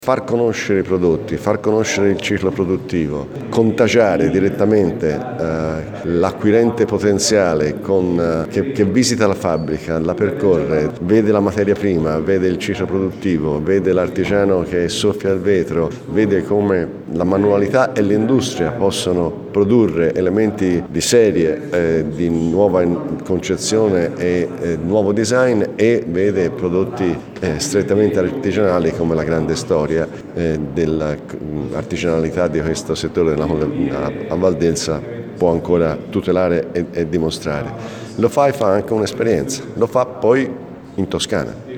Far conoscere i prodotti, far conoscere il ciclo produttivo, contagiare direttamente l'acquirente potenziale che visita la fabbrica, la percorre, vede la materia prima, vede il ciclo produttivo, vede l'artigiano che soffia il vetro, vede come la manualità e l'industria possono produrre elementi di serie, di nuova concezione e nuovo design, e vede prodotti strettamente artigianali come la grande storia dell'artigianalità di questo settore della Valdelsa può ancora tutelare e dimostrare. Lo fa e fa anche un'esperienza, lo fa poi in Toscana.